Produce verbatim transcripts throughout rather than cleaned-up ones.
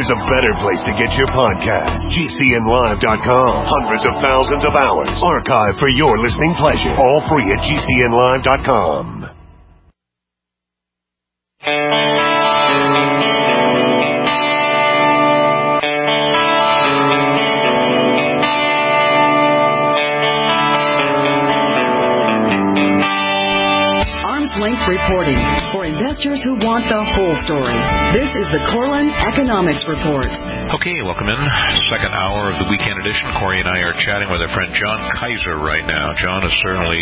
there's a better place to get your podcast. G C N live dot com. Hundreds of thousands of hours archived for your listening pleasure. All free at G C N live dot com. Length reporting for investors who want the whole story. This is the Corlin Economics Report. Okay, welcome in. Second hour of the weekend edition. Corey and I are chatting with our friend John Kaiser right now. John is certainly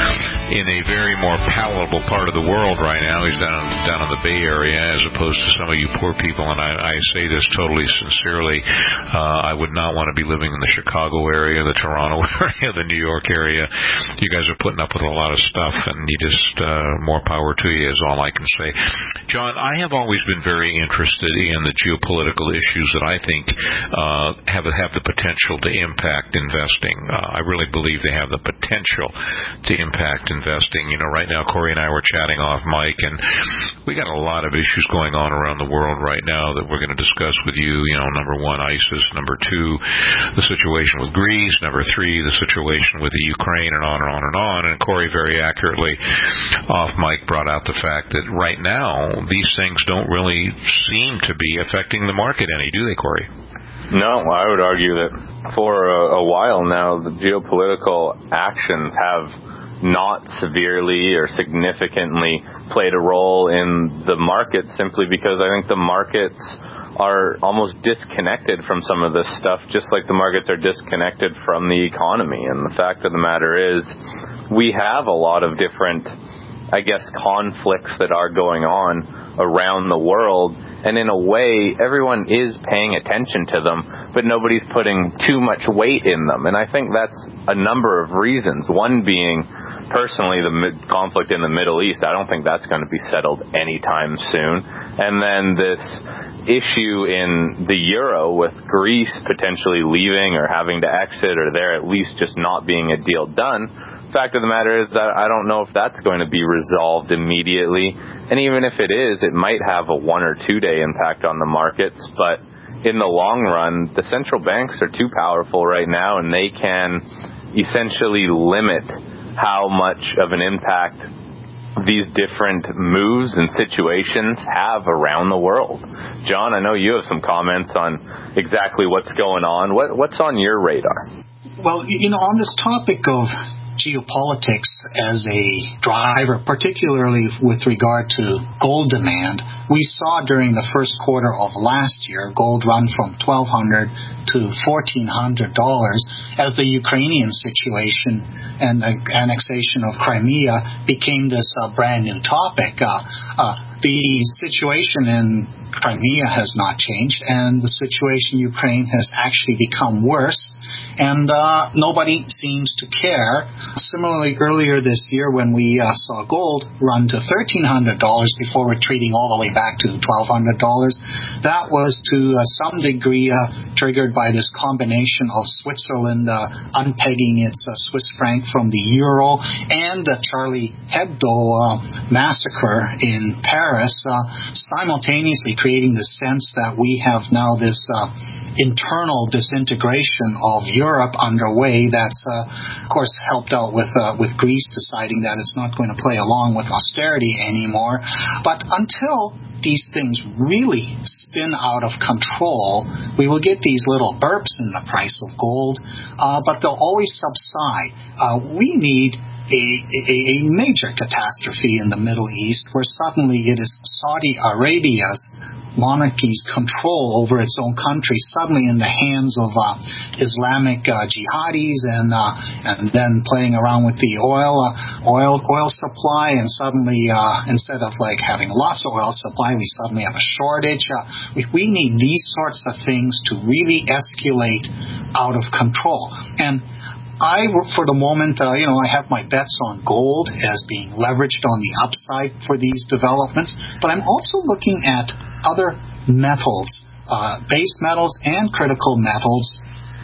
in a very more palatable part of the world right now. He's down down in the Bay Area as opposed to some of you poor people, and I, I say this totally sincerely. Uh, I would not want to be living in the Chicago area, the Toronto area, the New York area. You guys are putting up with a lot of stuff, and you just... Uh, more power to you is all I can say. John, I have always been very interested in the geopolitical issues that I think uh, have have the potential to impact investing. Uh, I really believe they have the potential to impact investing. You know, right now, Corey and I were chatting off mic, and we got a lot of issues going on around the world right now that we're going to discuss with you. You know, number one, ISIS. Number two, the situation with Greece. Number three, the situation with the Ukraine, and on and on and on. And Corey very accurately off Mike brought out the fact that right now these things don't really seem to be affecting the market any, do they, Corey? No, I would argue that for a, a while now the geopolitical actions have not severely or significantly played a role in the market, simply because I think the markets are almost disconnected from some of this stuff, just like the markets are disconnected from the economy. And the fact of the matter is we have a lot of different, I guess, conflicts that are going on around the world, and in a way everyone is paying attention to them, but nobody's putting too much weight in them. And I think that's a number of reasons. One being, personally, the mid- conflict in the Middle East. I don't think that's going to be settled anytime soon. And then this issue in the euro with Greece potentially leaving or having to exit, or there at least just not being a deal done. Fact of the matter is that I don't know if that's going to be resolved immediately, and even if it is, it might have a one or two day impact on the markets. But in the long run, the central banks are too powerful right now, and they can essentially limit how much of an impact these different moves and situations have around the world. John, I know you have some comments on exactly what's going on. What, what's on your radar? Well, you know, on this topic of geopolitics as a driver, particularly with regard to gold demand, we saw during the first quarter of last year gold run from twelve hundred dollars to fourteen hundred dollars as the Ukrainian situation and the annexation of Crimea became this uh, brand new topic. Uh, uh, the situation in Crimea has not changed, and the situation in Ukraine has actually become worse, and uh, nobody seems to care. Similarly, earlier this year when we uh, saw gold run to thirteen hundred dollars before retreating all the way back to twelve hundred dollars, that was to uh, some degree uh, triggered by this combination of Switzerland uh, unpegging its uh, Swiss franc from the euro and the Charlie Hebdo uh, massacre in Paris, uh, simultaneously creating the sense that we have now this uh, internal disintegration of Europe underway that's, uh, of course, helped out with uh, with Greece deciding that it's not going to play along with austerity anymore. But until these things really spin out of control, we will get these little burps in the price of gold, uh, but they'll always subside. Uh, we need A, a, a major catastrophe in the Middle East where suddenly it is Saudi Arabia's monarchy's control over its own country suddenly in the hands of uh, Islamic uh, jihadis, and uh, and then playing around with the oil uh, oil oil supply, and suddenly uh, instead of like having lots of oil supply, we suddenly have a shortage. Uh, we, we need these sorts of things to really escalate out of control. And I, for the moment, uh, you know, I have my bets on gold as being leveraged on the upside for these developments, but I'm also looking at other metals, uh, base metals and critical metals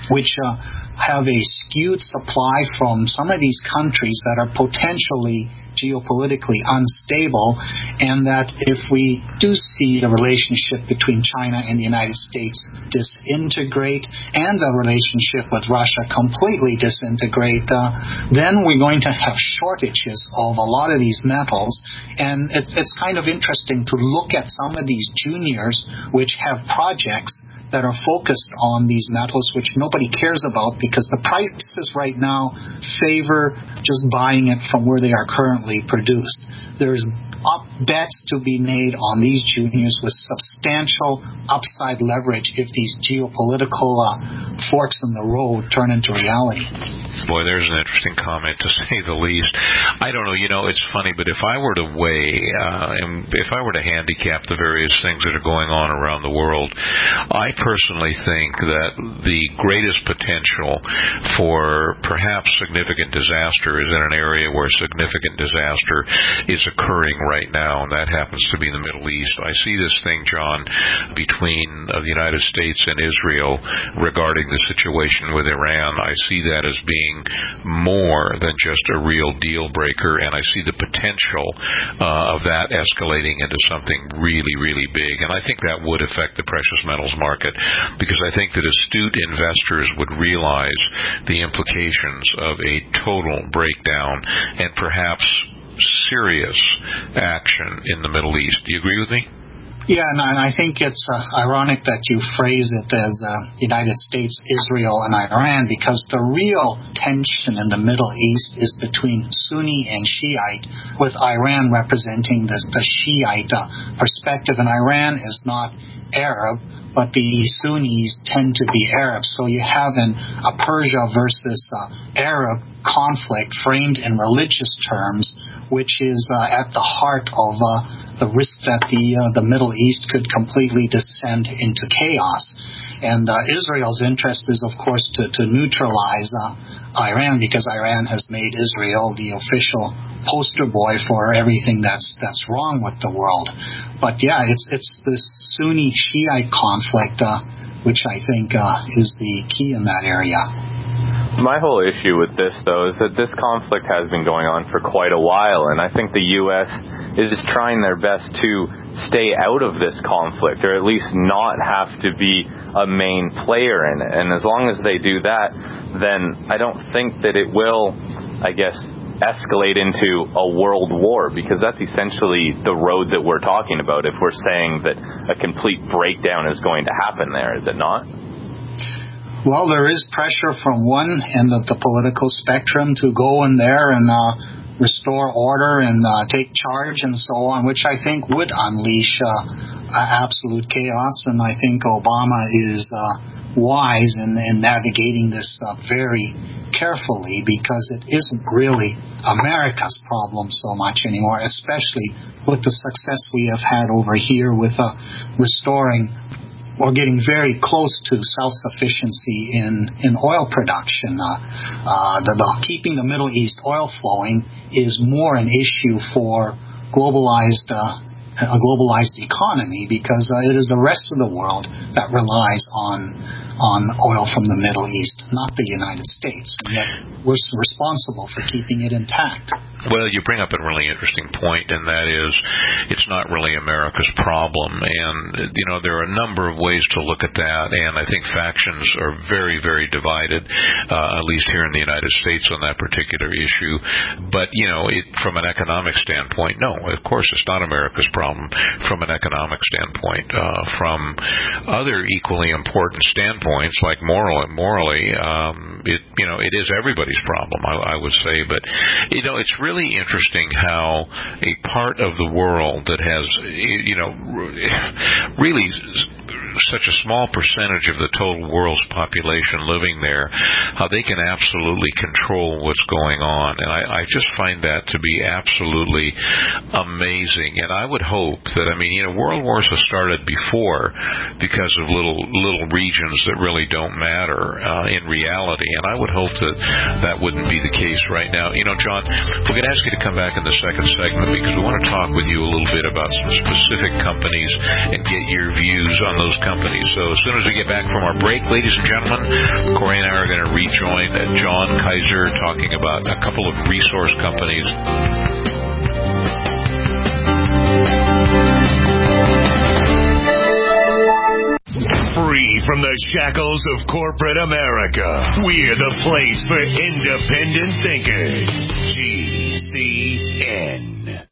which uh, have a skewed supply from some of these countries that are potentially geopolitically unstable, and that if we do see the relationship between China and the United States disintegrate and the relationship with Russia completely disintegrate, uh, then we're going to have shortages of a lot of these metals. And it's, it's kind of interesting to look at some of these juniors which have projects that are focused on these metals, which nobody cares about because the prices right now favor just buying it from where they are currently produced. There's up bets to be made on these juniors with substantial upside leverage if these geopolitical uh, forks in the road turn into reality. Boy, there's an interesting comment, to say the least. I don't know, you know, it's funny, but if I were to weigh, uh, and if I were to handicap the various things that are going on around the world, I personally think that the greatest potential for perhaps significant disaster is in an area where significant disaster is occurring right now, and that happens to be in the Middle East. I see this thing, John, between uh, the United States and Israel regarding the situation with Iran. I see that as being more than just a real deal breaker, and I see the potential uh, of that escalating into something really, really big. And I think that would affect the precious metals market, because I think that astute investors would realize the implications of a total breakdown and perhaps serious action in the Middle East. Do you agree with me? Yeah, and I think it's uh, ironic that you phrase it as uh, United States, Israel, and Iran, because the real tension in the Middle East is between Sunni and Shiite, with Iran representing this, the Shiite uh, perspective. And Iran is not Arab, but the Sunnis tend to be Arab. So you have an, a Persia versus uh, Arab conflict framed in religious terms, which is uh, at the heart of uh, the risk that the uh, the Middle East could completely descend into chaos. And uh, Israel's interest is, of course, to, to neutralize uh, Iran, because Iran has made Israel the official poster boy for everything that's that's wrong with the world. But yeah, it's it's this Sunni Shiite conflict, uh, which I think uh, is the key in that area. My whole issue with this, though, is that this conflict has been going on for quite a while, and I think the U S is trying their best to stay out of this conflict, or at least not have to be a main player in it. And as long as they do that, then I don't think that it will, I guess, escalate into a world war, because that's essentially the road that we're talking about if we're saying that a complete breakdown is going to happen there, is it not? Well, there is pressure from one end of the political spectrum to go in there and uh, restore order and uh, take charge and so on, which I think would unleash uh, absolute chaos. And I think Obama is uh, wise in, in navigating this uh, very carefully, because it isn't really America's problem so much anymore, especially with the success we have had over here with uh, restoring or getting very close to self-sufficiency in, in oil production. Uh, uh, the, the keeping the Middle East oil flowing is more an issue for globalized uh, a globalized economy, because uh, it is the rest of the world that relies on on oil from the Middle East, not the United States. And yet we're responsible for keeping it intact. Well, you bring up a really interesting point, and that is it's not really America's problem. And, you know, there are a number of ways to look at that, and I think factions are very, very divided, uh, at least here in the United States on that particular issue. But, you know, it, from an economic standpoint, no, of course it's not America's problem from an economic standpoint. Uh, from other equally important standpoints, like moral, morally, um, it, you know, it is everybody's problem, I, I would say. But, you know, it's really really interesting how a part of the world that has, you know, really such a small percentage of the total world's population living there, how they can absolutely control what's going on. And I, I just find that to be absolutely amazing. And I would hope that, I mean, you know, world wars have started before because of little little regions that really don't matter uh, in reality. And I would hope that that wouldn't be the case right now. You know, John, we're going to ask you to come back in the second segment, because we want to talk with you a little bit about some specific companies and get your views on those companies. So as soon as we get back from our break, ladies and gentlemen, Corey and I are going to rejoin John Kaiser talking about a couple of resource companies. Free from the shackles of corporate America, we're the place for independent thinkers. G C N.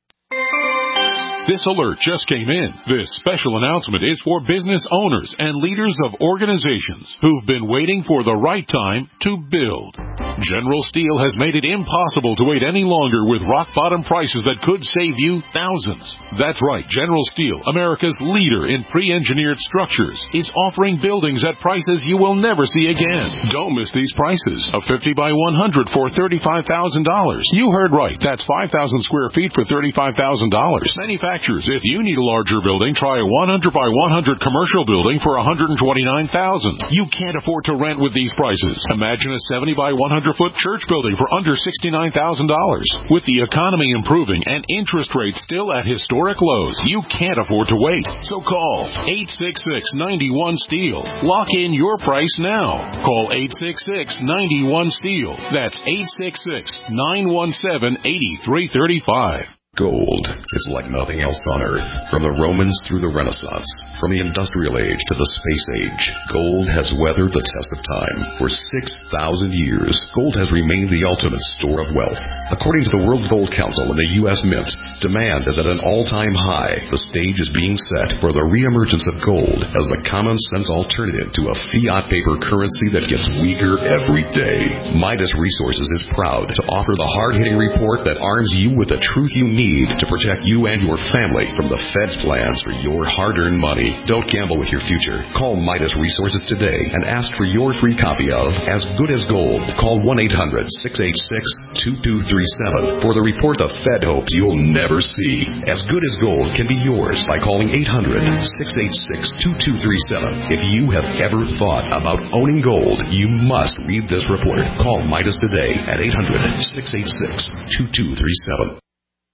This alert just came in. This special announcement is for business owners and leaders of organizations who've been waiting for the right time to build. General Steel has made it impossible to wait any longer with rock-bottom prices that could save you thousands. That's right, General Steel, America's leader in pre-engineered structures, is offering buildings at prices you will never see again. Don't miss these prices. A fifty by one hundred for thirty-five thousand dollars. You heard right. That's five thousand square feet for thirty-five thousand dollars. Manufacturers, if you need a larger building, try a one hundred by one hundred commercial building for one hundred twenty-nine thousand dollars. You can't afford to rent with these prices. Imagine a seventy by one hundred foot church building for under sixty-nine thousand dollars. With the economy improving and interest rates still at historic lows, you can't afford to wait. So call eight six six, nine one, STEEL. Lock in your price now. Call eight six six, nine one, STEEL. That's eight six six, nine one seven, eight three three five. Gold is like nothing else on Earth. From the Romans through the Renaissance, from the Industrial Age to the Space Age, gold has weathered the test of time. For six thousand years, gold has remained the ultimate store of wealth. According to the World Gold Council and the U S Mint, demand is at an all-time high. The stage is being set for the reemergence of gold as the common-sense alternative to a fiat paper currency that gets weaker every day. Midas Resources is proud to offer the hard-hitting report that arms you with the truth you need Need to protect you and your family from the Fed's plans for your hard-earned money. Don't gamble with your future. Call Midas Resources today and ask for your free copy of As Good as Gold. Call one eight hundred, six eight six, two two three seven for the report the Fed hopes you'll never see. As Good as Gold can be yours by calling eight hundred, six eight six, two two three seven. If you have ever thought about owning gold, you must read this report. Call Midas today at eight hundred, six eight six, two two three seven.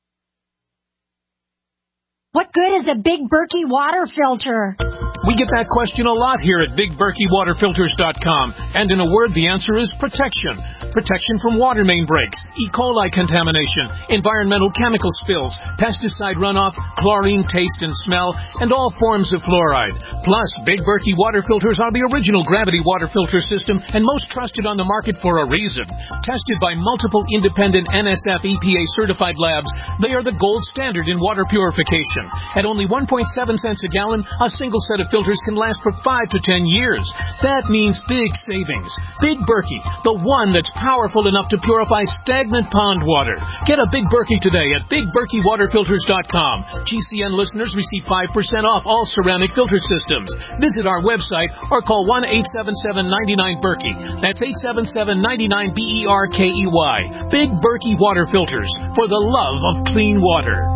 What good is a Big Berkey water filter? We get that question a lot here at Big Berkey Water Filters dot com. And in a word, the answer is protection. Protection from water main breaks, E. coli contamination, environmental chemical spills, pesticide runoff, chlorine taste and smell, and all forms of fluoride. Plus, Big Berkey water filters are the original gravity water filter system and most trusted on the market for a reason. Tested by multiple independent N S F E P A certified labs, they are the gold standard in water purification. At only one point seven cents a gallon, a single set of filters can last for five to ten years. That means big savings. Big Berkey, the one that's powerful enough to purify stagnant pond water. Get a Big Berkey today at Big Berkey Water Filters dot com. G C N listeners receive five percent off all ceramic filter systems. Visit our website or call one eight seven seven, nine nine, Berkey. That's eight seven seven, nine nine, B E R K E Y. Big Berkey Water Filters, for the love of clean water.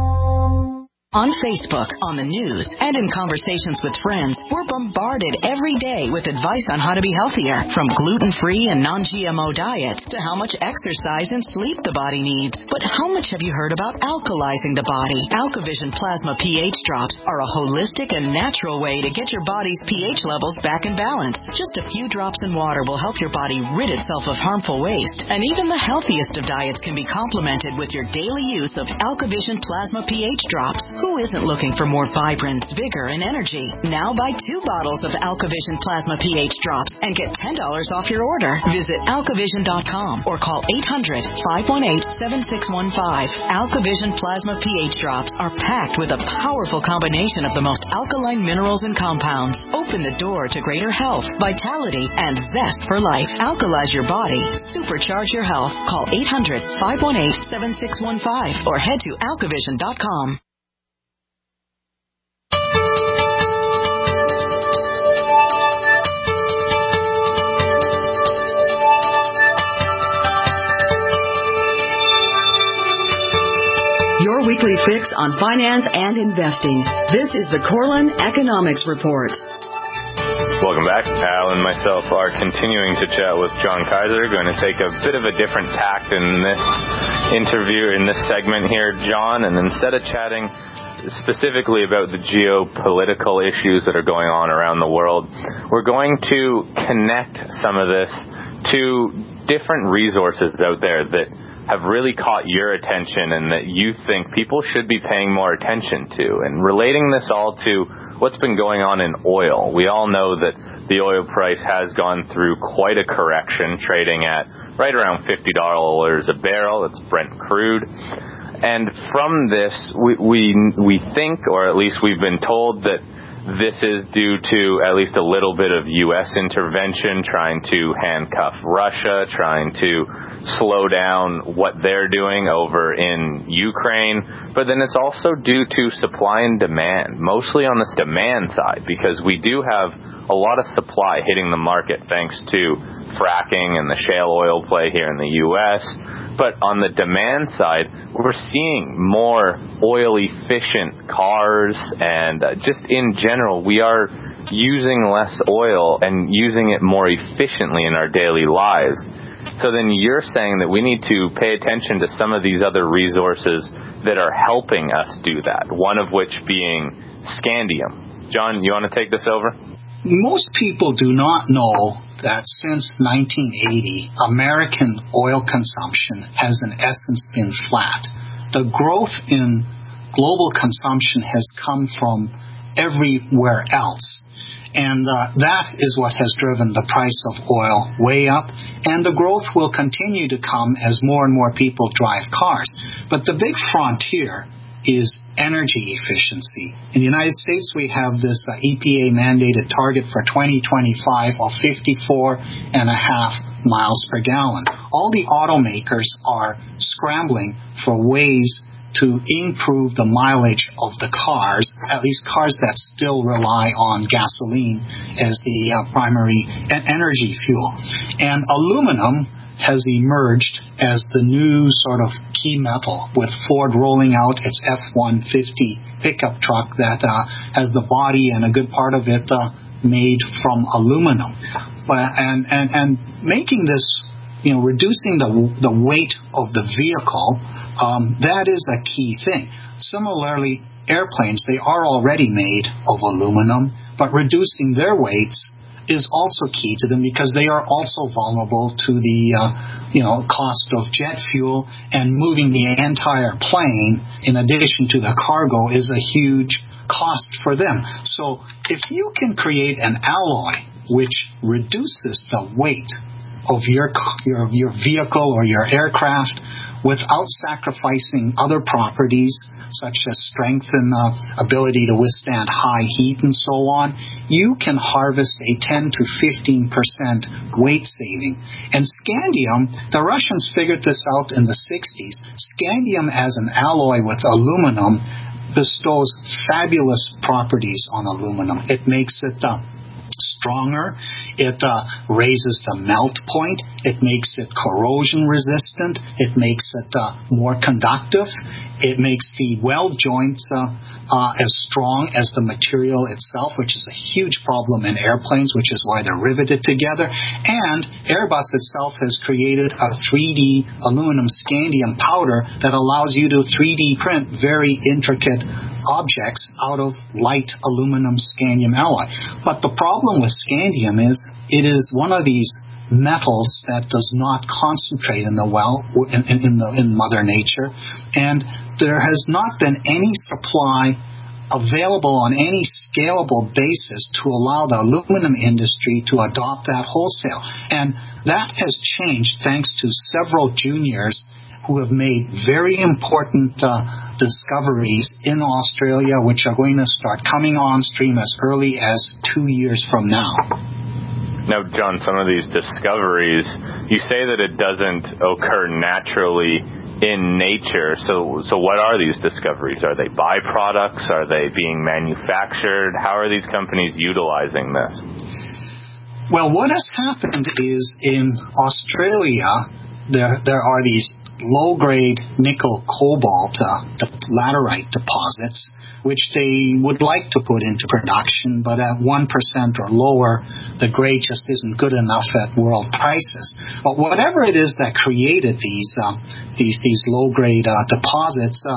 On Facebook, on the news, and in conversations with friends, we're bombarded every day with advice on how to be healthier, from gluten-free and non-G M O diets to how much exercise and sleep the body needs. But how much have you heard about alkalizing the body? AlkaVision Plasma pH drops are a holistic and natural way to get your body's pH levels back in balance. Just a few drops in water will help your body rid itself of harmful waste. And even the healthiest of diets can be complemented with your daily use of AlkaVision Plasma pH drops. Who isn't looking for more vibrance, vigor, and energy? Now buy two bottles of AlkaVision Plasma pH drops and get ten dollars off your order. Visit alkavision dot com or call eight hundred, five one eight, seven six one five. AlkaVision Plasma pH drops are packed with a powerful combination of the most alkaline minerals and compounds. Open the door to greater health, vitality, and zest for life. Alkalize your body. Supercharge your health. Call eight hundred, five one eight, seven six one five or head to alkavision dot com. Your weekly fix on finance and investing. This is the Corlin Economics Report. Welcome back. Al and myself are continuing to chat with John Kaiser. Going to take a bit of a different tack in this interview, in this segment here, John. And instead of chatting specifically about the geopolitical issues that are going on around the world, we're going to connect some of this to different resources out there that have really caught your attention and that you think people should be paying more attention to. And relating this all to what's been going on in oil. We all know that the oil price has gone through quite a correction, trading at right around fifty dollars a barrel. It's Brent crude. And from this, we, we we think, or at least we've been told, that this is due to at least a little bit of U S intervention, trying to handcuff Russia, trying to slow down what they're doing over in Ukraine. But then it's also due to supply and demand, mostly on this demand side, because we do have a lot of supply hitting the market thanks to fracking and the shale oil play here in the U S. But on the demand side, we're seeing more oil-efficient cars, and uh, just in general, we are using less oil and using it more efficiently in our daily lives. So then you're saying that we need to pay attention to some of these other resources that are helping us do that, one of which being scandium. John, you want to take this over? Most people do not know that since nineteen eighty, American oil consumption has in essence been flat. The growth in global consumption has come from everywhere else. And uh, that is what has driven the price of oil way up. And the growth will continue to come as more and more people drive cars. But the big frontier is energy efficiency. In the United States, we have this uh, E P A-mandated target for twenty twenty-five of fifty-four and a half miles per gallon. All the automakers are scrambling for ways to improve the mileage of the cars, at least cars that still rely on gasoline as the uh, primary e- energy fuel. And aluminum has emerged as the new sort of key metal, with Ford rolling out its F one fifty pickup truck that uh, has the body and a good part of it uh, made from aluminum. But, and, and, and making this, you know, reducing the, the weight of the vehicle, um, that is a key thing. Similarly, airplanes, they are already made of aluminum, but reducing their weights is also key to them, because they are also vulnerable to the uh, you know cost of jet fuel, and moving the entire plane in addition to the cargo is a huge cost for them. So if you can create an alloy which reduces the weight of your your, your vehicle or your aircraft without sacrificing other properties such as strength and uh, ability to withstand high heat and so on, you can harvest a ten to fifteen percent weight saving. And scandium, the Russians figured this out in the sixties. Scandium as an alloy with aluminum bestows fabulous properties on aluminum. It makes it uh, stronger. It uh, raises the melt point. It makes it corrosion resistant. It makes it uh, more conductive. It makes the weld joints uh, uh, as strong as the material itself, which is a huge problem in airplanes, which is why they're riveted together. And Airbus itself has created a three D aluminum scandium powder that allows you to three D print very intricate objects out of light aluminum scandium alloy. But the problem with scandium is it is one of these metals that does not concentrate in the well in, in, in, the, in Mother Nature, and there has not been any supply available on any scalable basis to allow the aluminum industry to adopt that wholesale. And that has changed thanks to several juniors who have made very important uh, discoveries in Australia, which are going to start coming on stream as early as two years from now. Now, John, some of these discoveries, you say that it doesn't occur naturally in nature. So, so what are these discoveries? Are they byproducts? Are they being manufactured? How are these companies utilizing this? Well, what has happened is in Australia, there there are these low-grade nickel cobalt uh, laterite deposits, which they would like to put into production, but at one percent or lower, the grade just isn't good enough at world prices. But whatever it is that created these uh, these these low-grade uh, deposits, uh,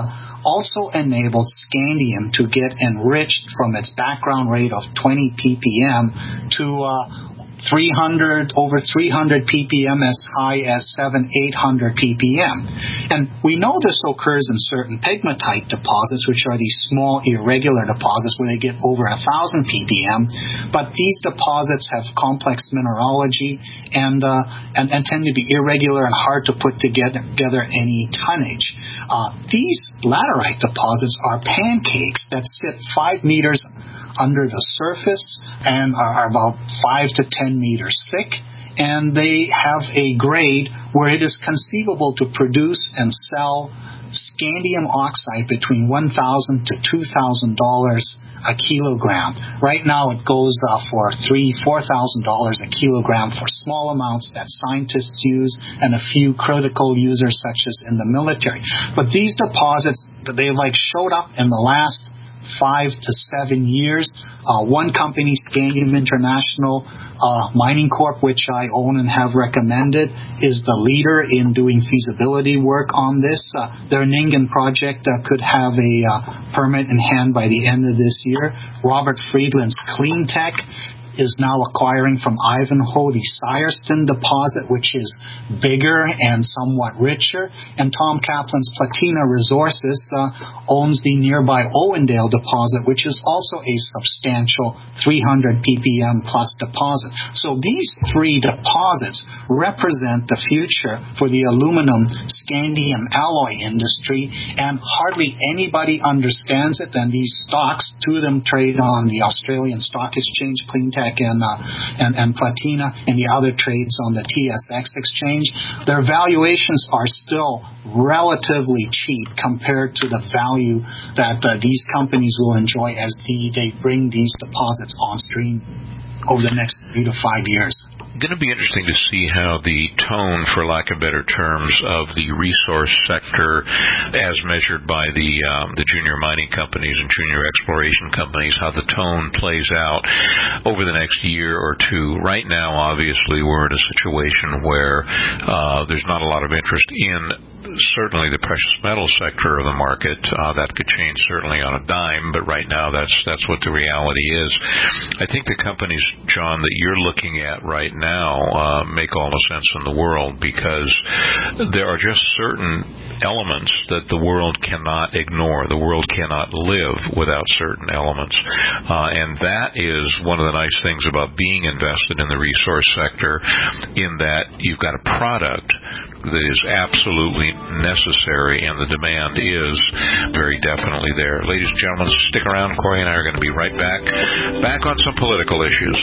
also enabled scandium to get enriched from its background rate of twenty p p m to uh, three hundred, over three hundred p p m, as high as seven, eight hundred p p m. And we know this occurs in certain pegmatite deposits, which are these small irregular deposits where they get over one thousand p p m. But these deposits have complex mineralogy and, uh, and, and tend to be irregular and hard to put together, together any tonnage. Uh, these laterite deposits are pancakes that sit five meters under the surface and are about five to ten meters thick, and they have a grade where it is conceivable to produce and sell scandium oxide between one thousand to two thousand dollars a kilogram. Right now it goes uh, for three, four thousand dollars a kilogram for small amounts that scientists use and a few critical users such as in the military. But these deposits, they like showed up in the last five to seven years. Uh, one company, Scandium International uh, Mining Corp, which I own and have recommended, is the leader in doing feasibility work on this. Uh, their Ningen project uh, could have a uh, permit in hand by the end of this year. Robert Friedland's Cleantech is now acquiring from Ivanhoe the Syerston deposit, which is bigger and somewhat richer. And Tom Kaplan's Platina Resources uh, owns the nearby Owendale deposit, which is also a substantial three hundred p p m plus deposit. So these three deposits represent the future for the aluminum scandium alloy industry, and hardly anybody understands it. And these stocks, two of them trade on the Australian Stock Exchange, Cleantech and, uh, and and Platina, and the other trades on the T S X exchange. Their valuations are still relatively cheap compared to the value that uh, these companies will enjoy as the, they bring these deposits on stream over the next three to five years. Going to be interesting to see how the tone, for lack of better terms, of the resource sector, as measured by the um, the junior mining companies and junior exploration companies, how the tone plays out over the next year or two. Right now, obviously, we're in a situation where uh, there's not a lot of interest in certainly the precious metal sector of the market. Uh, that could change certainly on a dime, but right now that's that's what the reality is. I think the companies, John, that you're looking at right now uh, make all the sense in the world, because there are just certain elements that the world cannot ignore. The world cannot live without certain elements. Uh, and that is one of the nice things about being invested in the resource sector, in that you've got a product that is absolutely necessary, and the demand is very definitely there. Ladies and gentlemen, stick around. Corey and I are going to be right back, back on some political issues.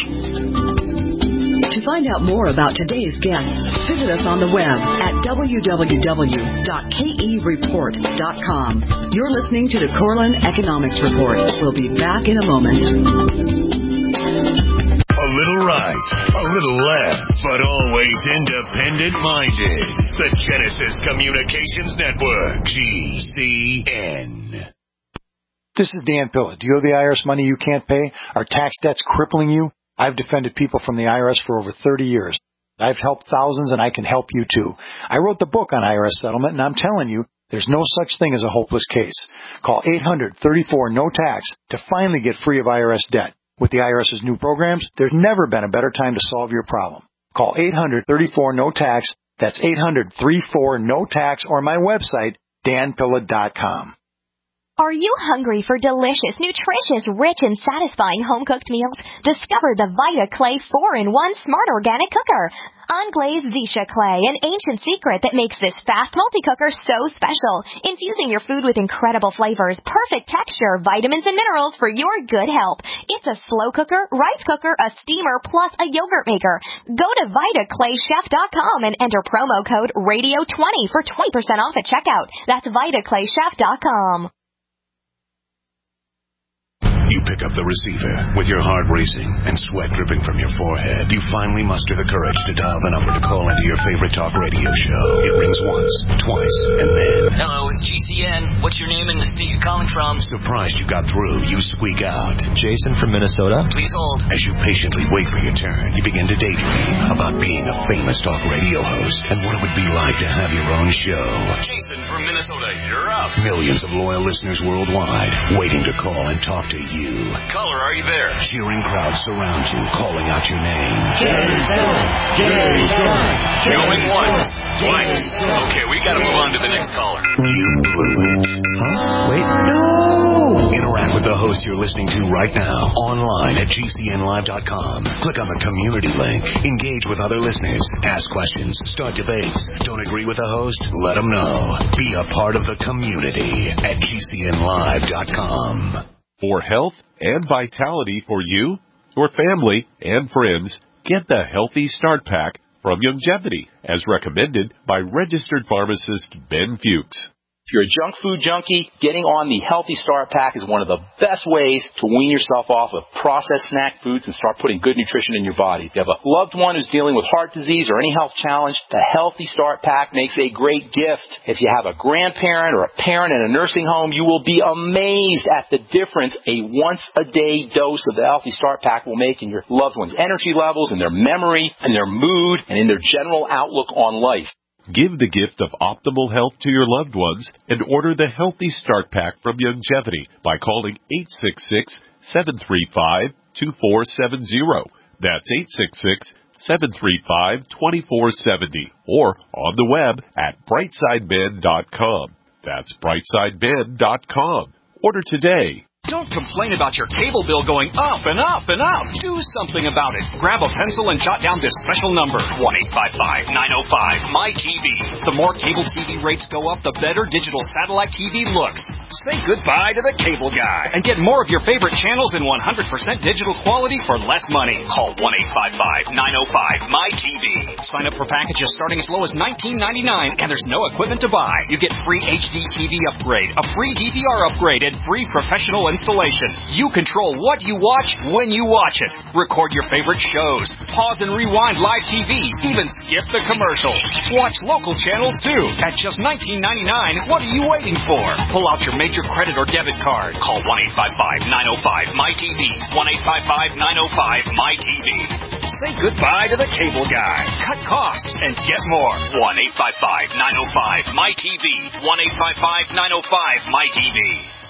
To find out more about today's guests, visit us on the web at w w w dot k e report dot com. You're listening to the Corlin Economics Report. We'll be back in a moment. A little right, a little left, but always independent-minded. The Genesis Communications Network, G C N. This is Dan Pilla. Do you owe the I R S money you can't pay? Are tax debts crippling you? I've defended people from the I R S for over thirty years. I've helped thousands, and I can help you too. I wrote the book on I R S settlement, and I'm telling you, there's no such thing as a hopeless case. Call eight hundred, thirty-four, no tax to finally get free of I R S debt. With the I R S's new programs, there's never been a better time to solve your problem. Call eight hundred, thirty-four, no tax. That's eight hundred, thirty-four, no tax, or my website, dan pilla dot com. Are you hungry for delicious, nutritious, rich, and satisfying home-cooked meals? Discover the Vita Clay four in one Smart Organic Cooker. Unglazed Zisha Clay, an ancient secret that makes this fast multi-cooker so special. Infusing your food with incredible flavors, perfect texture, vitamins, and minerals for your good health. It's a slow cooker, rice cooker, a steamer, plus a yogurt maker. Go to vita clay chef dot com and enter promo code radio twenty for twenty percent off at checkout. That's vita clay chef dot com. You pick up the receiver. With your heart racing and sweat dripping from your forehead, you finally muster the courage to dial the number to call into your favorite talk radio show. It rings once, twice, and then... Hello, it's G C N. What's your name and the state you're calling from? Surprised you got through, you squeak out. Jason from Minnesota. Please hold. As you patiently wait for your turn, you begin to daydream about being a famous talk radio host and what it would be like to have your own show. Jason from Minnesota, you're up. Millions of loyal listeners worldwide waiting to call and talk to you. Caller, are you there? Cheering crowds surround you, calling out your name. Jason! Jason! Going once, twice. Okay, we gotta move on to the next caller. You blew it. Huh? Wait, no! Interact with the host you're listening to right now, online at G C N live dot com. Click on the community link. Engage with other listeners. Ask questions. Start debates. Don't agree with the host? Let them know. Be a part of the community at G C N live dot com. For health and vitality for you, your family, and friends, get the Healthy Start Pack from Youngevity, as recommended by registered pharmacist Ben Fuchs. If you're a junk food junkie, getting on the Healthy Start Pack is one of the best ways to wean yourself off of processed snack foods and start putting good nutrition in your body. If you have a loved one who's dealing with heart disease or any health challenge, the Healthy Start Pack makes a great gift. If you have a grandparent or a parent in a nursing home, you will be amazed at the difference a once-a-day dose of the Healthy Start Pack will make in your loved one's energy levels, in their memory, in their mood, and in their general outlook on life. Give the gift of optimal health to your loved ones and order the Healthy Start Pack from Youngevity by calling eight six six, seven three five, two four seven zero. That's eight six six, seven three five, two four seven zero or on the web at brightside ben dot com. That's brightside ben dot com. Order today. Don't complain about your cable bill going up and up and up. Do something about it. Grab a pencil and jot down this special number, one eight five five, nine oh five, M Y T V. The more cable T V rates go up, the better digital satellite T V looks. Say goodbye to the cable guy and get more of your favorite channels in one hundred percent digital quality for less money. Call one eight five five, nine oh five, M Y T V. Sign up for packages starting as low as nineteen ninety-nine, and there's no equipment to buy. You get free H D T V upgrade, a free D V R upgrade, and free professional installation. You control what you watch when you watch it. Record your favorite shows. Pause and rewind live T V. Even skip the commercials. Watch local channels too. At just nineteen ninety-nine, what are you waiting for? Pull out your major credit or debit card. Call one eight five five, nine oh five, M Y T V. one eight five five, nine oh five, M Y T V. Say goodbye to the cable guy. Cut costs and get more. one eight five five, nine oh five, M Y T V. one eight five five, nine oh five, M Y T V.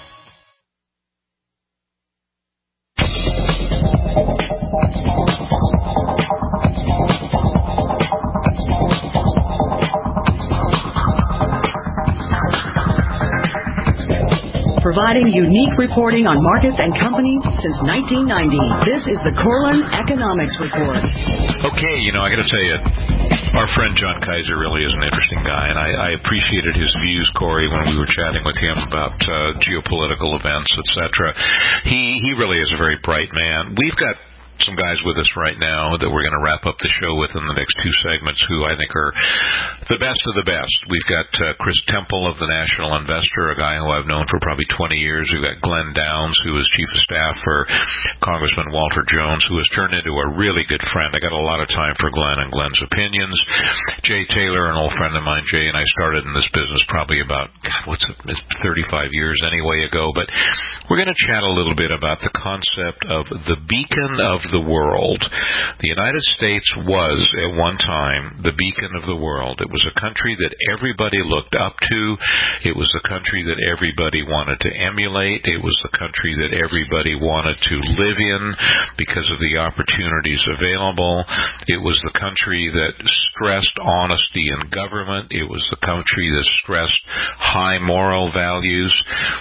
Providing unique reporting on markets and companies since nineteen ninety. This is the Corlin Economics Report. Okay, you know, I got to tell you, our friend John Kaiser really is an interesting guy, and I, I appreciated his views, Corey, when we were chatting with him about uh, geopolitical events, et cetera. He, he really is a very bright man. We've got some guys with us right now that we're going to wrap up the show with in the next two segments who I think are the best of the best. We've got uh, Chris Temple of the National Investor, a guy who I've known for probably twenty years. We've got Glenn Downs, who is Chief of Staff for Congressman Walter Jones, who has turned into a really good friend. I got a lot of time for Glenn and Glenn's opinions. Jay Taylor, an old friend of mine. Jay and I started in this business probably about, God, what's it, thirty-five years anyway ago. But we're going to chat a little bit about the concept of the beacon of the world. The United States was, at one time, the beacon of the world. It was a country that everybody looked up to. It was a country that everybody wanted to emulate. It was the country that everybody wanted to live in because of the opportunities available. It was the country that stressed honesty in government. It was the country that stressed high moral values.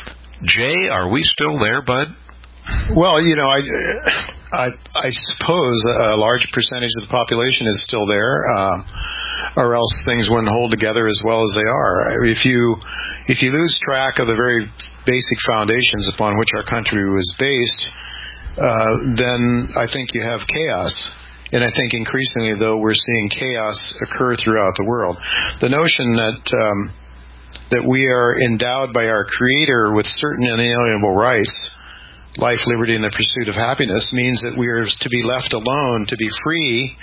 Jay, are we still there, bud? Well, you know, I, I, I suppose a large percentage of the population is still there, uh, or else things wouldn't hold together as well as they are. If you, if you lose track of the very basic foundations upon which our country was based, uh, then I think you have chaos. And I think increasingly, though, we're seeing chaos occur throughout the world. The notion that um, that we are endowed by our Creator with certain inalienable rights life, liberty, and the pursuit of happiness means that we are to be left alone, to be free.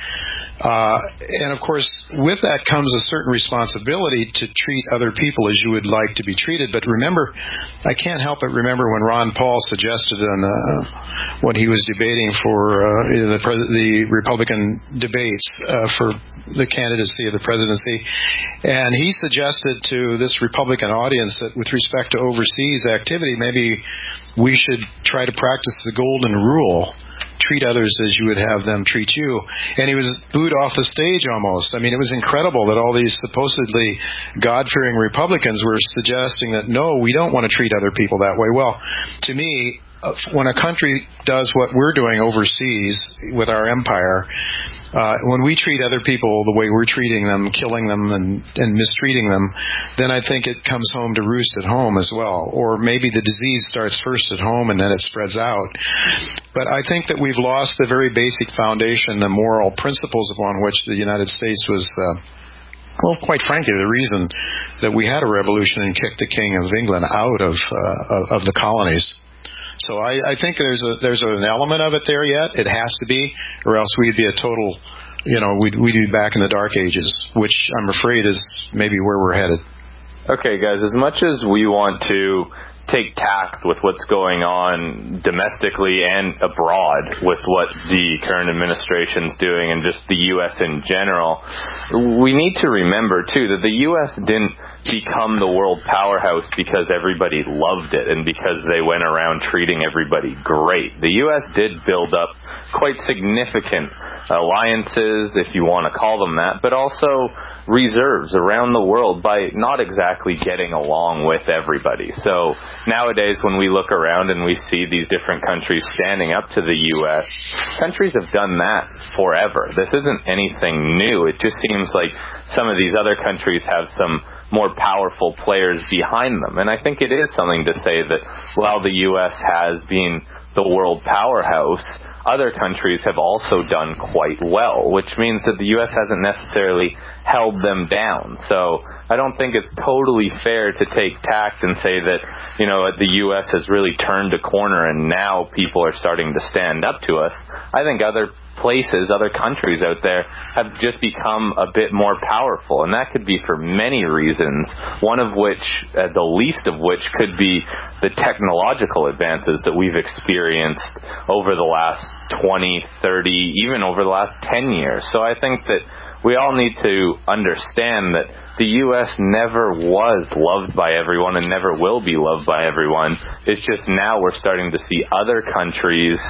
Uh, and, of course, with that comes a certain responsibility to treat other people as you would like to be treated. But remember, I can't help but remember when Ron Paul suggested in, uh, when he was debating for uh, the, the Republican debates uh, for the candidacy of the presidency, and he suggested to this Republican audience that with respect to overseas activity, maybe we should try to practice the golden rule. Treat others as you would have them treat you. And he was booed off the stage almost. I mean, it was incredible that all these supposedly God-fearing Republicans were suggesting that, no, we don't want to treat other people that way. Well, to me, when a country does what we're doing overseas with our empire, uh, when we treat other people the way we're treating them, killing them and, and mistreating them, then I think it comes home to roost at home as well. Or maybe the disease starts first at home and then it spreads out. But I think that we've lost the very basic foundation, the moral principles upon which the United States was, uh, well, quite frankly, the reason that we had a revolution and kicked the King of England out of uh, of the colonies. So I, I think there's a there's an element of it there yet. It has to be, or else we'd be a total, you know, we'd we'd be back in the dark ages, which I'm afraid is maybe where we're headed. Okay, guys, as much as we want to take tact with what's going on domestically and abroad with what the current administration's doing and just the U S in general, we need to remember, too, that the U S didn't become the world powerhouse because everybody loved it and because they went around treating everybody great. The U S did build up quite significant alliances, if you want to call them that, but also reserves around the world by not exactly getting along with everybody. So nowadays when we look around and we see these different countries standing up to the U S, countries have done that forever. This isn't anything new. It just seems like some of these other countries have some more powerful players behind them. And I think it is something to say that while the U S has been the world powerhouse, other countries have also done quite well, which means that the U S hasn't necessarily held them down. So I don't think it's totally fair to take tact and say that, you know, the U S has really turned a corner and now people are starting to stand up to us. I think other places, other countries out there have just become a bit more powerful, and that could be for many reasons, one of which, uh, the least of which, could be the technological advances that we've experienced over the last twenty, thirty, even over the last ten years. So I think that we all need to understand that the U S never was loved by everyone and never will be loved by everyone. It's just now we're starting to see other countries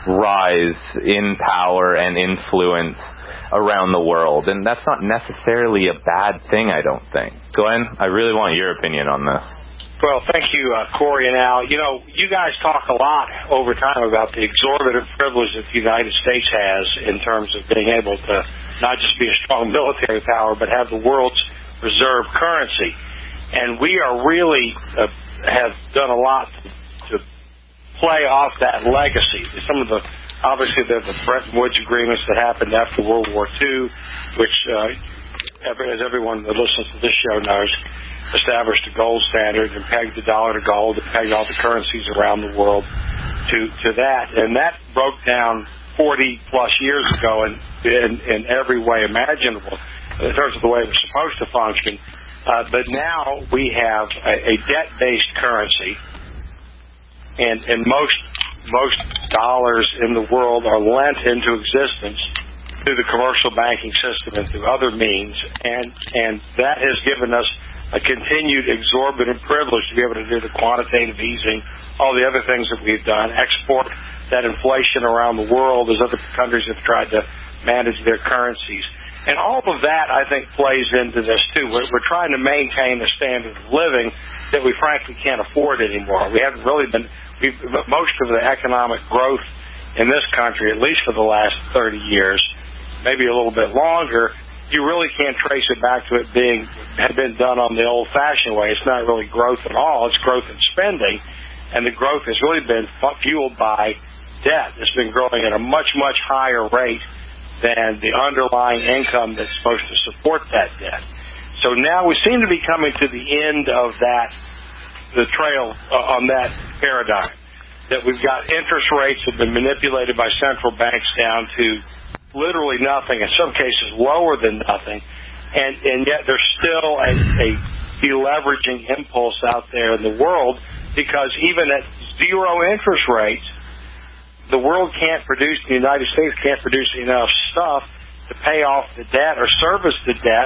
rise in power and influence around the world. And that's not necessarily a bad thing, I don't think. Glenn, I really want your opinion on this. Well, thank you, uh, Corey and Al. You know, you guys talk a lot over time about the exorbitant privilege that the United States has in terms of being able to not just be a strong military power, but have the world's reserve currency. And we are really uh, have done a lot to, to play off that legacy. Some of the, obviously, the, the Bretton Woods agreements that happened after World War Two, which, uh, every, as everyone that listens to this show knows, established a gold standard and pegged the dollar to gold and pegged all the currencies around the world to, to that. And that broke down forty plus years ago in, in, in every way imaginable in terms of the way it was supposed to function. Uh, but now we have a, a debt-based currency, and, and most most dollars in the world are lent into existence through the commercial banking system and through other means, and and that has given us a continued exorbitant privilege to be able to do the quantitative easing, all the other things that we've done, export that inflation around the world as other countries have tried to manage their currencies. And all of that, I think, plays into this, too. We're, we're trying to maintain a standard of living that we frankly can't afford anymore. We haven't really been, we've, most of the economic growth in this country, at least for the last thirty years, maybe a little bit longer, you really can't trace it back to it being, had been done on the old-fashioned way. It's not really growth at all. It's growth in spending. And the growth has really been fueled by debt. It's been growing at a much, much higher rate than the underlying income that's supposed to support that debt. So now we seem to be coming to the end of that, the trail uh, on that paradigm. that we've got interest rates that have been manipulated by central banks down to literally nothing, in some cases lower than nothing, and, and yet there's still a, a deleveraging impulse out there in the world, because even at zero interest rates, the world can't produce, the United States can't produce enough stuff to pay off the debt or service the debt,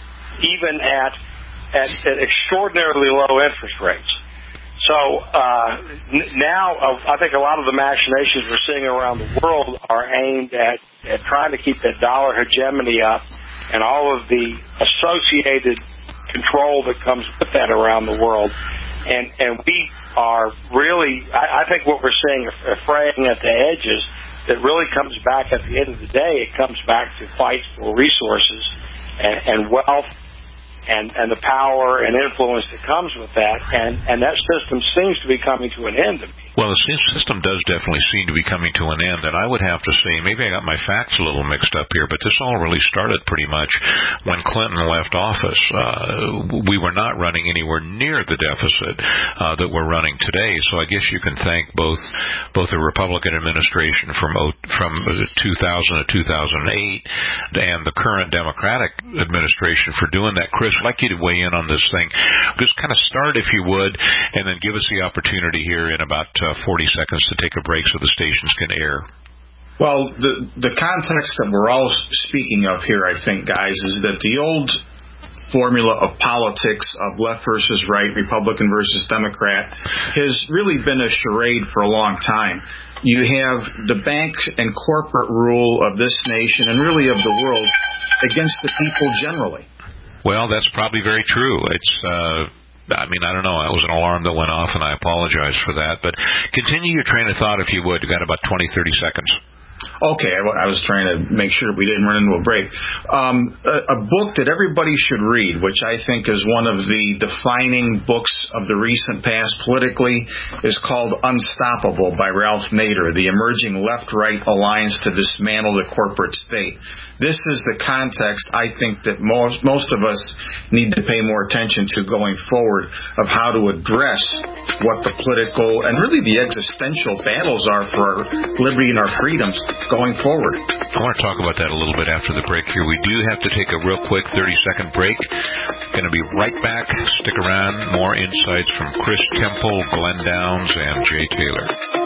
even at, at, at extraordinarily low interest rates. So uh, n- now uh, I think a lot of the machinations we're seeing around the world are aimed at, at trying to keep that dollar hegemony up and all of the associated control that comes with that around the world. And, and we are really, I, I think what we're seeing a fraying at the edges that really comes back at the end of the day, it comes back to fights for resources and, and wealth and, and the power and influence that comes with that. And, and that system seems to be coming to an end to me. Well, the system does definitely seem to be coming to an end, and I would have to say, maybe I got my facts a little mixed up here, but this all really started pretty much when Clinton left office. Uh, we were not running anywhere near the deficit uh, that we're running today, so I guess you can thank both both the Republican administration from from two thousand to two thousand eight and the current Democratic administration for doing that. Chris, I'd like you to weigh in on this thing. Just kind of start, if you would, and then give us the opportunity here in about uh, forty seconds to take a break so the stations can air. Well, the the context that we're all speaking of here, I think, guys, is that the old formula of politics of left versus right, Republican versus Democrat, has really been a charade for a long time. You have the bank and corporate rule of this nation and really of the world against the people generally. Well, that's probably very true. It's uh I mean, I don't know. It was an alarm that went off, and I apologize for that. But continue your train of thought, if you would. You've got about twenty, thirty seconds. Okay, I was trying to make sure we didn't run into a break. Um, a, a book that everybody should read, which I think is one of the defining books of the recent past politically, is called Unstoppable by Ralph Nader, The Emerging Left-Right Alliance to Dismantle the Corporate State. This is the context I think that most, most of us need to pay more attention to going forward, of how to address what the political and really the existential battles are for our liberty and our freedoms going forward. I want to talk about that a little bit after the break here. We do have to take a real quick thirty-second break. Going to be right back. Stick around. More insights from Chris Temple, Glenn Downs, and Jay Taylor.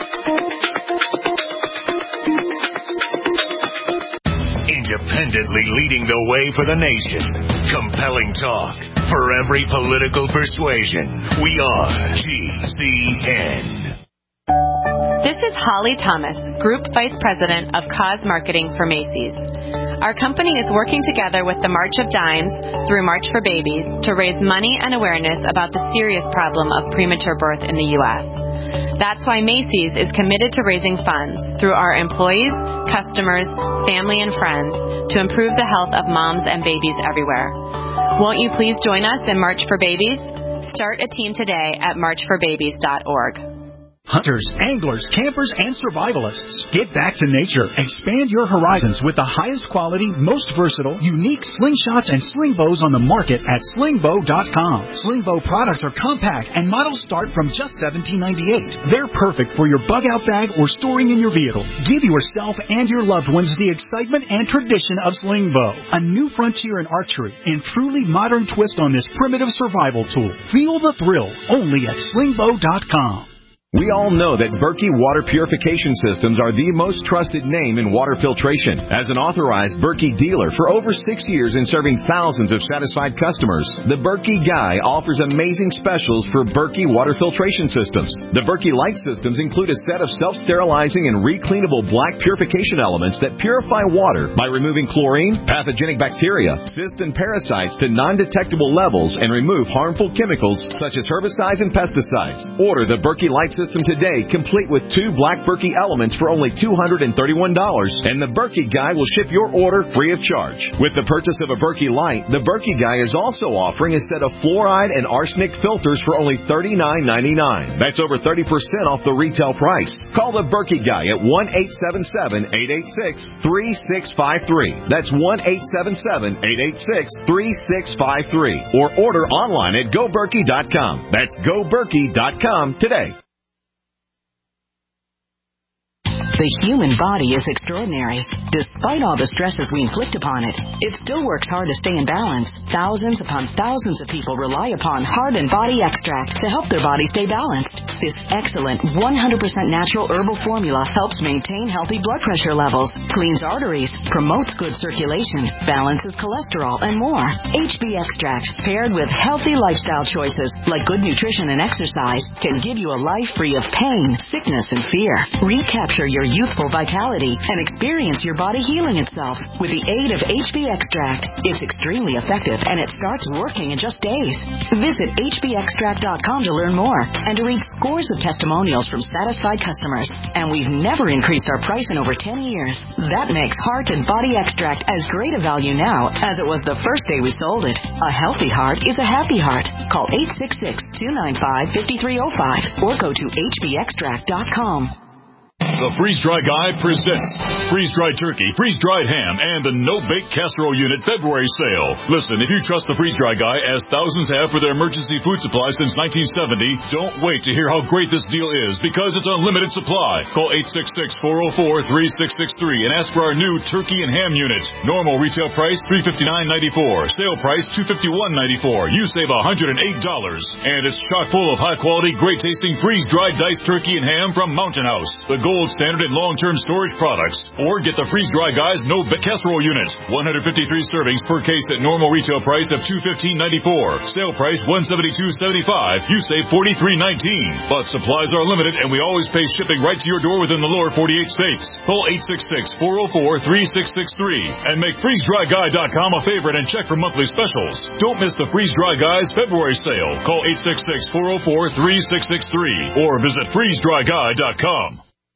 Independently leading the way for the nation. Compelling talk for every political persuasion. We are G C N. This is Holly Thomas, Group Vice President of Cause Marketing for Macy's. Our company is working together with the March of Dimes through March for Babies to raise money and awareness about the serious problem of premature birth in the U S That's why Macy's is committed to raising funds through our employees, customers, family, and friends to improve the health of moms and babies everywhere. Won't you please join us in March for Babies? Start a team today at march for babies dot org. Hunters, anglers, campers, and survivalists. Get back to nature. Expand your horizons with the highest quality, most versatile, unique slingshots and sling bows on the market at sling bow dot com. Sling bow products are compact and models start from just seventeen ninety-eight. They're perfect for your bug-out bag or storing in your vehicle. Give yourself and your loved ones the excitement and tradition of sling bow, a new frontier in archery and truly modern twist on this primitive survival tool. Feel the thrill only at sling bow dot com. We all know that Berkey Water Purification Systems are the most trusted name in water filtration. As an authorized Berkey dealer for over six years and serving thousands of satisfied customers, the Berkey Guy offers amazing specials for Berkey Water Filtration Systems. The Berkey Light Systems include a set of self-sterilizing and recleanable black purification elements that purify water by removing chlorine, pathogenic bacteria, cysts, and parasites to non-detectable levels and remove harmful chemicals such as herbicides and pesticides. Order the Berkey Light System today, complete with two black Berkey elements for only two hundred thirty-one dollars, and the Berkey Guy will ship your order free of charge. With the purchase of a Berkey Light, the Berkey Guy is also offering a set of fluoride and arsenic filters for only thirty-nine ninety-nine. That's over thirty percent off the retail price. Call the Berkey Guy at one eight seven seven, eight eight six, three six five three. That's one eight seven seven, eight eight six, three six five three. Or order online at go berkey dot com. That's go berkey dot com today. The human body is extraordinary. Despite all the stresses we inflict upon it, it still works hard to stay in balance. Thousands upon thousands of people rely upon Heart and Body Extract to help their body stay balanced. This excellent one hundred percent natural herbal formula helps maintain healthy blood pressure levels, cleans arteries, promotes good circulation, balances cholesterol, and more. H B Extract, paired with healthy lifestyle choices like good nutrition and exercise, can give you a life free of pain, sickness, and fear. Recapture your youthful vitality and experience your body healing itself with the aid of H B Extract. It's extremely effective and it starts working in just days. Visit H B extract dot com to learn more and to read scores of testimonials from satisfied customers. And we've never increased our price in over ten years. That makes Heart and Body Extract as great a value now as it was the first day we sold it. A healthy heart is a happy heart. Call eight six six, two nine five, five three zero five or go to H B extract dot com. The Freeze Dry Guy presents freeze-dried turkey, freeze-dried ham, and the no-bake casserole unit February sale. Listen, if you trust the Freeze Dry Guy, as thousands have for their emergency food supply since nineteen seventy, don't wait to hear how great this deal is because it's unlimited supply. Call eight six six, four zero four, three six six three and ask for our new turkey and ham unit. Normal retail price three hundred fifty-nine dollars and ninety-four cents. Sale price two hundred fifty-one dollars and ninety-four cents. You save one hundred eight dollars. And it's chock full of high-quality, great-tasting freeze-dried diced turkey and ham from Mountain House, the gold standard in long-term storage products. Or get the Freeze Dry Guy's no bake casserole unit. one hundred fifty-three servings per case at normal retail price of two hundred fifteen dollars and ninety-four cents. Sale price one hundred seventy-two dollars and seventy-five cents. You save forty-three dollars and nineteen cents. But supplies are limited and we always pay shipping right to your door within the lower forty-eight states. Call eight six six, four zero four, three six six three and make freeze dry guy dot com a favorite and check for monthly specials. Don't miss the Freeze Dry Guy's February sale. Call eight six six, four zero four, three six six three or visit freeze dry guy dot com.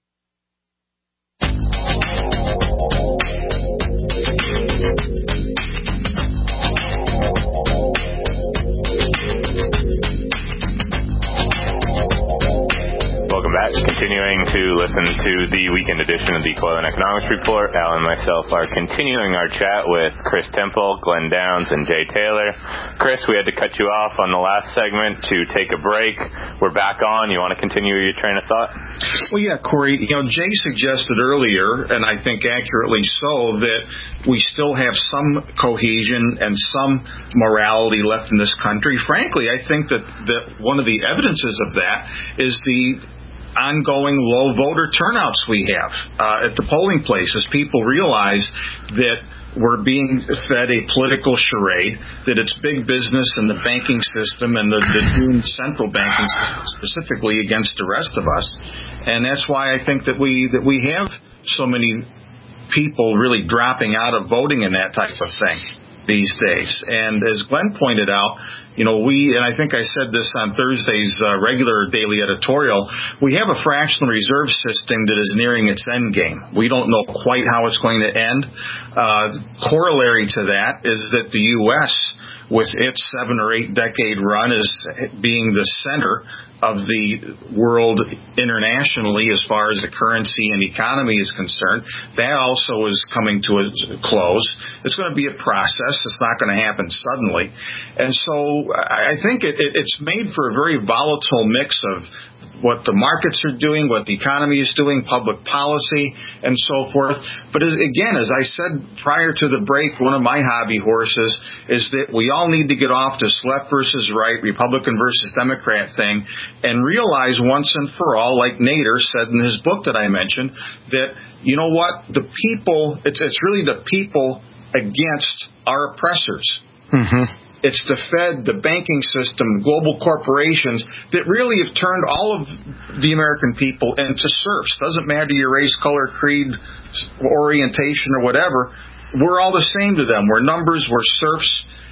Welcome back. Continuing to listen to the weekend edition of the Coyle and Economics Report. Al and myself are continuing our chat with Chris Temple, Glenn Downs, and Jay Taylor. Chris, we had to cut you off on the last segment to take a break. We're back on. You want to continue your train of thought? Well, yeah, Corey. You know, Jay suggested earlier, and I think accurately so, that we still have some cohesion and some morality left in this country. Frankly, I think that, that one of the evidences of that is the ongoing low voter turnouts we have uh, at the polling places. People realize that we're being fed a political charade, that it's big business and the banking system and the, the doomed central banking system specifically against the rest of us. And that's why I think that we that we have so many people really dropping out of voting and that type of thing these days. And as Glenn pointed out, you know, we, and I think I said this on Thursday's uh, regular daily editorial, we have a fractional reserve system that is nearing its end game. We don't know quite how it's going to end. Uh, corollary to that is that the U S, with its seven or eight decade run as being the center of the world internationally as far as the currency and economy is concerned, that also is coming to a close. It's going to be a process. It's not going to happen suddenly. And so I think it, it, it's made for a very volatile mix of what the markets are doing, what the economy is doing, public policy, and so forth. But as, again, as I said prior to the break, one of my hobby horses is that we all need to get off this left versus right, Republican versus Democrat thing, and realize once and for all, like Nader said in his book that I mentioned, that, you know what, the people, it's, it's really the people against our oppressors. Mm-hmm. It's the Fed, the banking system, global corporations that really have turned all of the American people into serfs. Doesn't matter your race, color, creed, orientation, or whatever. We're all the same to them. We're numbers, we're serfs,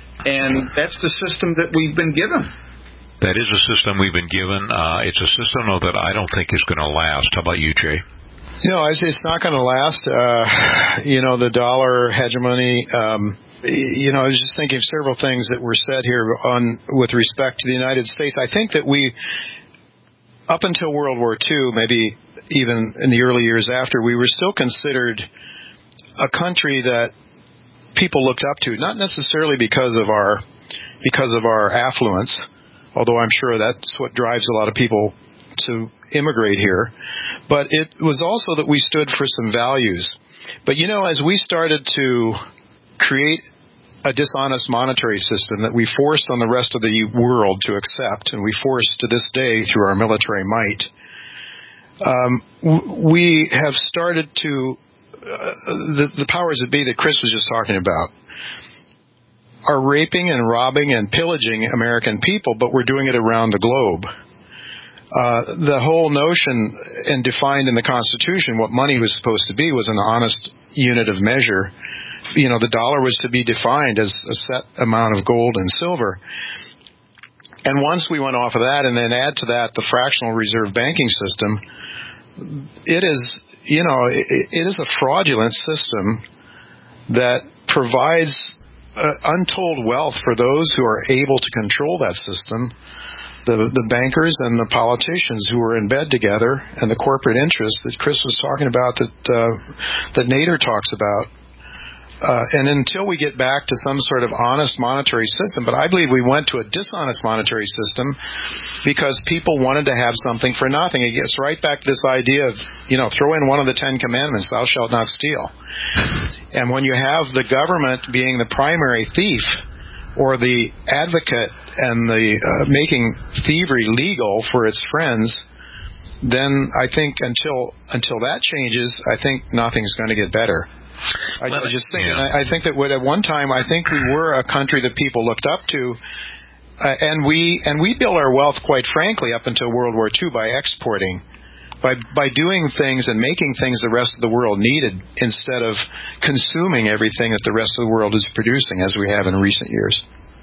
and that's the system that we've been given. That is a system we've been given. Uh, it's a system, though, that I don't think is going to last. How about you, Jay? You know, I say it's not going to last. Uh, you know, the dollar hegemony. Um, you know, I was just thinking of several things that were said here on with respect to the United States. I think that we, up until World War Two, maybe even in the early years after, we were still considered a country that people looked up to, not necessarily because of our because of our affluence, although I'm sure that's what drives a lot of people to immigrate here. But it was also that we stood for some values. But, you know, as we started to create a dishonest monetary system that we forced on the rest of the world to accept, and we force to this day through our military might, um, w- we have started to, uh, the, the powers that be that Chris was just talking about, are raping and robbing and pillaging American people, but we're doing it around the globe. Uh, the whole notion, and defined in the Constitution, what money was supposed to be was an honest unit of measure. You know, the dollar was to be defined as a set amount of gold and silver. And once we went off of that, and then add to that the fractional reserve banking system, it is, you know, it, it is a fraudulent system that provides uh, untold wealth for those who are able to control that system. The, the bankers and the politicians who are in bed together, and the corporate interests that Chris was talking about, that uh, that Nader talks about. Uh, and until we get back to some sort of honest monetary system, but I believe we went to a dishonest monetary system because people wanted to have something for nothing. It gets right back to this idea of, you know, throw in one of the Ten Commandments, thou shalt not steal. And when you have the government being the primary thief, or the advocate and the uh, making thievery legal for its friends, then I think until until that changes, I think nothing's going to get better. I, I just think yeah. I, I think that at one time I think we were a country that people looked up to, uh, and we and we built our wealth, quite frankly, up until World War Two by exporting. By by doing things and making things the rest of the world needed, instead of consuming everything that the rest of the world is producing, as we have in recent years.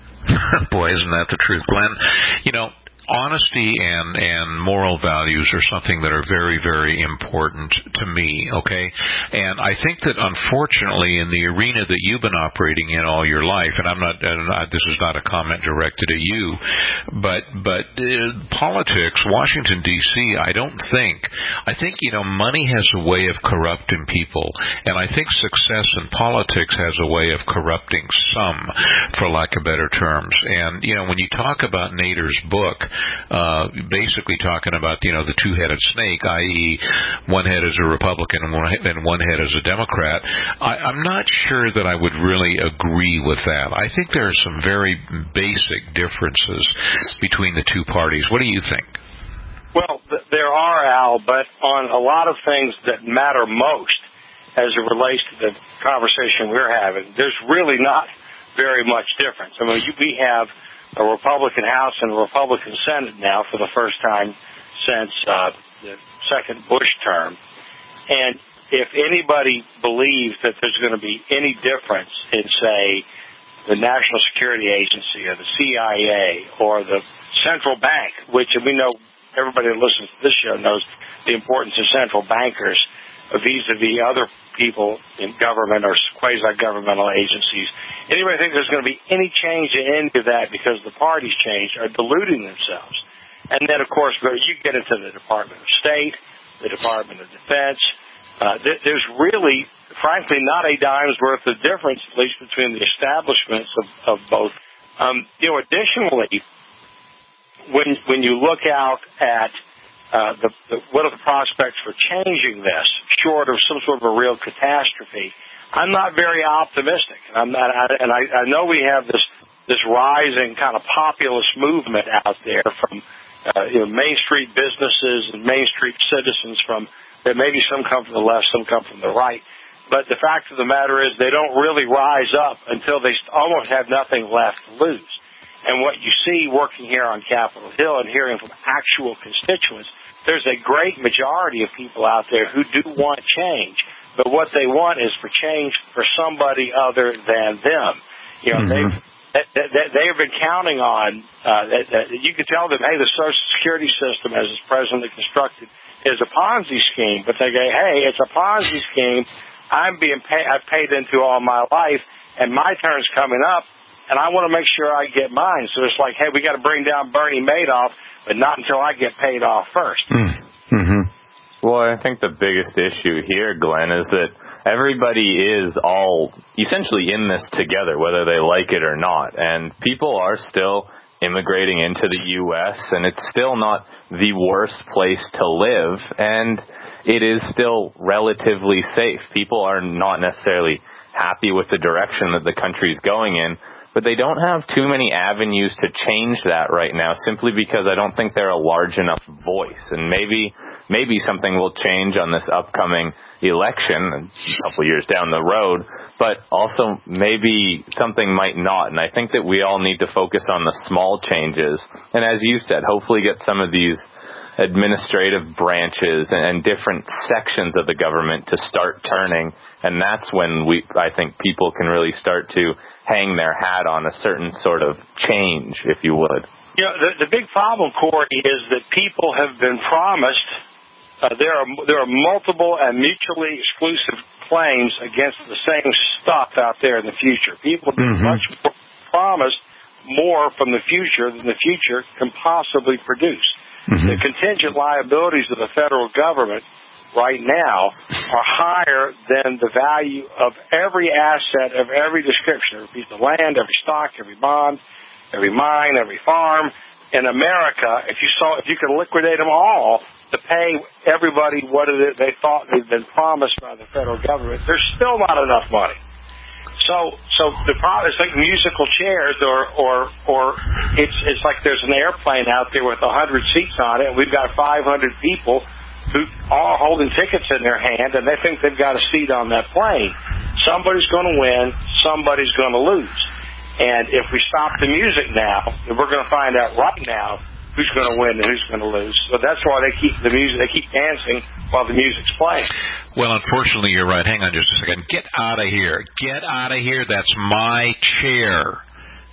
Boy, isn't that the truth, Glenn? You know, honesty and, and moral values are something that are very, very important to me, okay? And I think that, unfortunately, in the arena that you've been operating in all your life, and I'm not, and I, this is not a comment directed at you, but, but uh, politics, Washington, D C, I don't think, I think, you know, money has a way of corrupting people, and I think success in politics has a way of corrupting some, for lack of better terms. And, you know, when you talk about Nader's book, Uh, basically talking about, you know, the two-headed snake, that is, one head is a Republican and one, and one head is a Democrat. I, I'm not sure that I would really agree with that. I think there are some very basic differences between the two parties. What do you think? Well, th- there are, Al, but on a lot of things that matter most as it relates to the conversation we're having, there's really not very much difference. I mean, we have a Republican House and a Republican Senate now for the first time since uh, the second Bush term. And if anybody believes that there's going to be any difference in, say, the National Security Agency or the C I A or the central bank, which we know everybody that listens to this show knows the importance of central bankers vis-a-vis other people in government or quasi-governmental agencies. Anybody think there's going to be any change in any of that because the parties change are deluding themselves. And then, of course, you get into the Department of State, the Department of Defense. Uh, th- there's really, frankly, not a dime's worth of difference, at least between the establishments of, of both. Um, you know, additionally, when when you look out at Uh, the, the, what are the prospects for changing this, short of some sort of a real catastrophe? I'm not very optimistic. I'm not, I, and I, I know we have this this rising kind of populist movement out there from uh, you know, Main Street businesses and Main Street citizens. From that, maybe some come from the left, some come from the right. But the fact of the matter is, they don't really rise up until they almost have nothing left to lose. And what you see working here on Capitol Hill and hearing from actual constituents, there's a great majority of people out there who do want change. But what they want is for change for somebody other than them. You know, mm-hmm. they've, they, they, they have been counting on, uh, that, that you can tell them, hey, the Social Security system as it's presently constructed is a Ponzi scheme. But they go, hey, it's a Ponzi scheme. I'm being pay, I've paid into all my life, and my turn's coming up. And I want to make sure I get mine. So it's like, hey, we got to bring down Bernie Madoff, but not until I get paid off first. Mm-hmm. Well, I think the biggest issue here, Glenn, is that everybody is all essentially in this together, whether they like it or not. And people are still immigrating into the U S, and it's still not the worst place to live, and it is still relatively safe. People are not necessarily happy with the direction that the country is going in, but they don't have too many avenues to change that right now, simply because I don't think they're a large enough voice. And maybe maybe something will change on this upcoming election a couple years down the road, but also maybe something might not. And I think that we all need to focus on the small changes. And as you said, hopefully get some of these administrative branches and different sections of the government to start turning. And that's when we, I think people can really start to hang their hat on a certain sort of change, if you would. You know, the, the big problem, Corey, is that people have been promised, uh, there are there are multiple and mutually exclusive claims against the same stuff out there in the future. People have been mm-hmm. much more promised more from the future than the future can possibly produce. Mm-hmm. The contingent liabilities of the federal government right now are higher than the value of every asset of every description, every piece of land, every stock, every bond, every mine, every farm. In America, if you saw, if you could liquidate them all to pay everybody what it is they thought they'd been promised by the federal government, there's still not enough money. So, so the problem is like musical chairs, or, or, or it's it's like there's an airplane out there with a hundred seats on it, and we've got five hundred people who are holding tickets in their hand, and they think they've got a seat on that plane. Somebody's going to win, somebody's going to lose. And if we stop the music now, we're going to find out right now who's going to win and who's going to lose. So that's why they keep the music, they keep dancing while the music's playing. Well, unfortunately, you're right. Hang on just a second. Get out of here. Get out of here. That's my chair.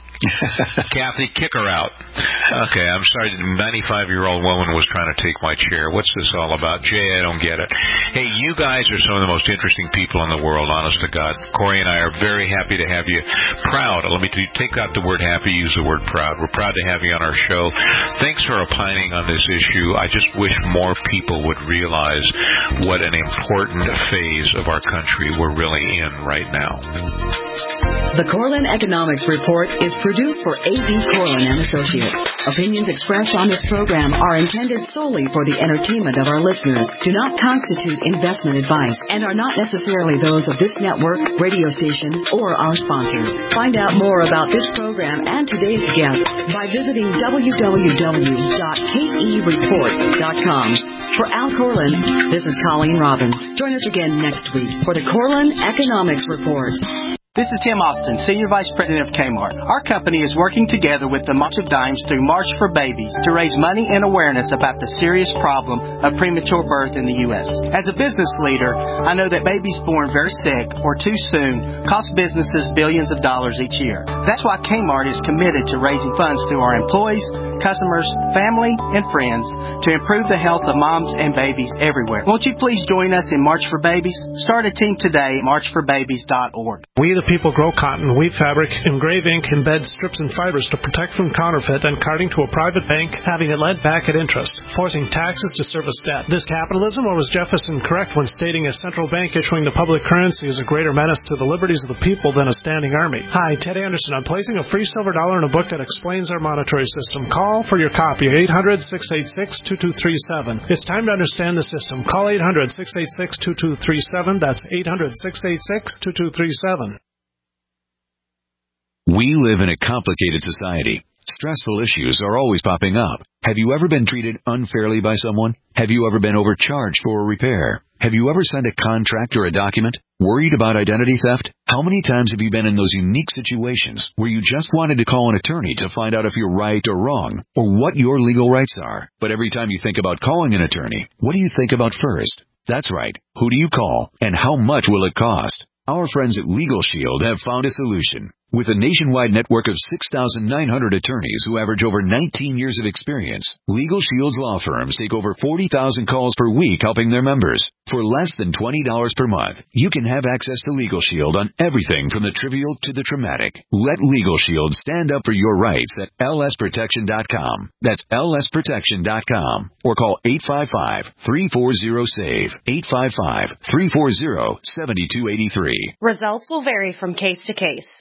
Kathy, kick her out. Okay, I'm sorry. The ninety-five-year-old woman was trying to take my chair. What's this all about? Jay, I don't get it. Hey, you guys are some of the most interesting people in the world, honest to God. Corey and I are very happy to have you. Proud. Let me take out the word happy, use the word proud. We're proud to have you on our show. Thanks for opining on this issue. I just wish more people would realize what an important phase of our country we're really in right now. The Corlin Economics Report is produced for A B. Corlin and Associates. Opinions expressed on this program are intended solely for the entertainment of our listeners, do not constitute investment advice, and are not necessarily those of this network, radio station, or our sponsors. Find out more about this program and today's guest by visiting w w w dot k e report dot com. For Al Corlin, this is Colleen Robbins. Join us again next week for the Corlin Economics Report. This is Tim Austin, Senior Vice President of Kmart. Our company is working together with the March of Dimes through March for Babies to raise money and awareness about the serious problem of premature birth in the U S. As a business leader, I know that babies born very sick or too soon cost businesses billions of dollars each year. That's why Kmart is committed to raising funds through our employees, customers, family, and friends to improve the health of moms and babies everywhere. Won't you please join us in March for Babies? Start a team today at march for babies dot org. We the people grow cotton, weave fabric, engrave ink, embed strips and fibers to protect from counterfeit and carting to a private bank, having it lent back at interest, forcing taxes to service debt. This capitalism, or was Jefferson correct when stating a central bank issuing the public currency is a greater menace to the liberties of the people than a standing army? Hi, Ted Anderson. I'm placing a free silver dollar in a book that explains our monetary system. Call for your copy, eight hundred, six eight six, two two three seven. It's time to understand the system. Call eight hundred, six eight six, two two three seven. That's eight hundred, six eight six, two two three seven. We live in a complicated society. Stressful issues are always popping up. Have you ever been treated unfairly by someone? Have you ever been overcharged for a repair? Have you ever signed a contract or a document? Worried about identity theft? How many times have you been in those unique situations where you just wanted to call an attorney to find out if you're right or wrong, or what your legal rights are? But every time you think about calling an attorney, what do you think about first? That's right. Who do you call, and how much will it cost? Our friends at Legal Shield have found a solution. With a nationwide network of six thousand nine hundred attorneys who average over nineteen years of experience, Legal Shield's law firms take over forty thousand calls per week helping their members. For less than twenty dollars per month, you can have access to Legal Shield on everything from the trivial to the traumatic. Let Legal Shield stand up for your rights at L S protection dot com. That's L S protection dot com. Or call eight five five, three four zero, S A V E, eight five five, three four zero, seven two eight three. Results will vary from case to case.